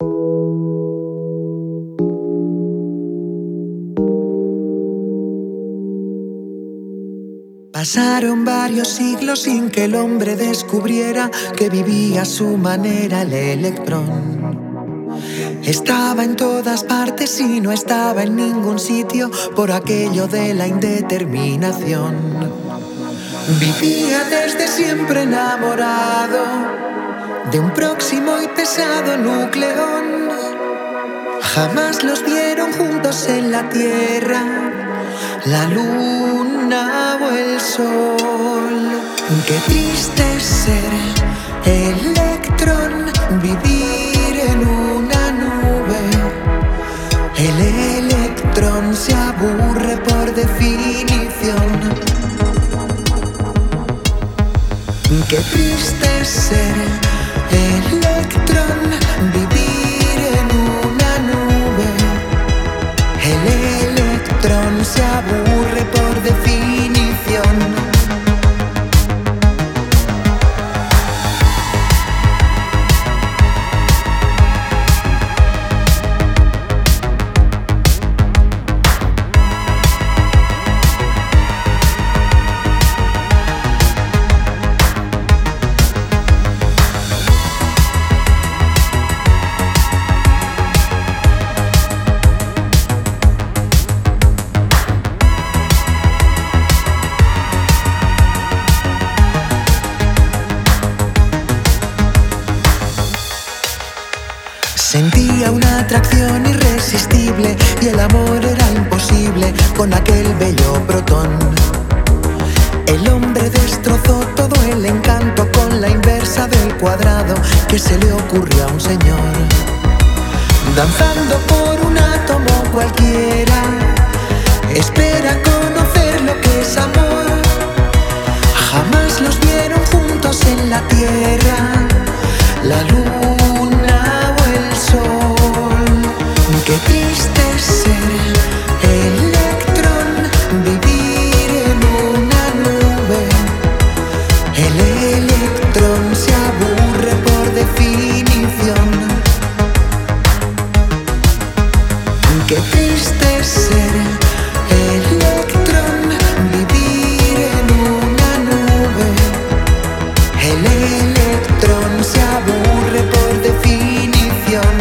Pasaron varios siglos sin que el hombre descubriera que vivía a su manera el electrón. Estaba en todas partes y no estaba en ningún sitio por aquello de la indeterminación. Vivía desde siempre enamorado de un próximo y pesado nucleón. Jamás los vieron juntos en la Tierra, la luna o el sol. Qué triste es ser electrón, vivir en una nube. El electrón se aburre por definición. Qué triste es ser electrón, vivir en una nube. El electrón se aburre por definición. Sentía una atracción irresistible y el amor era imposible con aquel bello protón. El hombre destrozó todo el encanto con la inversa del cuadrado que se le ocurrió a un señor. Danzando por un átomo cualquiera, espera conocer lo que es amor. Jamás los vieron juntos en la Tierra, la luna o el sol. Qué triste es ser electrón, vivir en una nube. El electrón se aburre por definición. Qué triste es ser electrón, vivir en una nube. El electrón se aburre por definición.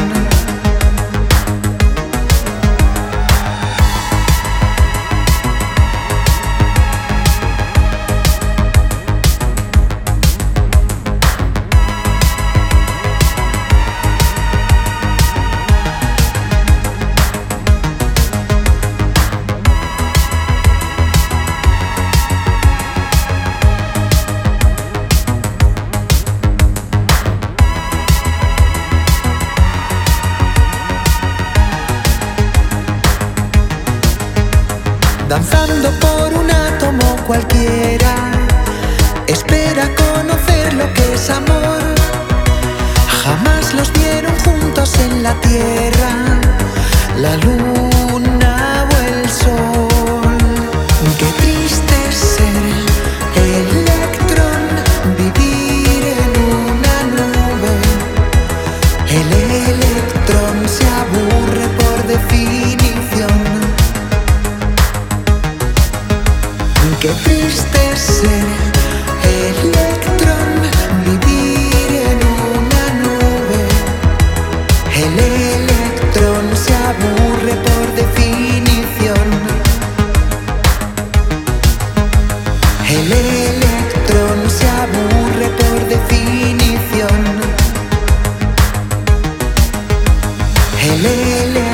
Danzando por un átomo cualquiera, espera conocer lo que es amor. Jamás los vieron juntos en la Tierra, la luna o el sol. Qué triste es ser electrón, vivir en una nube. El electrón se aburre por definición. Qué triste es ser electrón, vivir en una nube. El electrón se aburre por definición. El electrón se aburre por definición. El electrón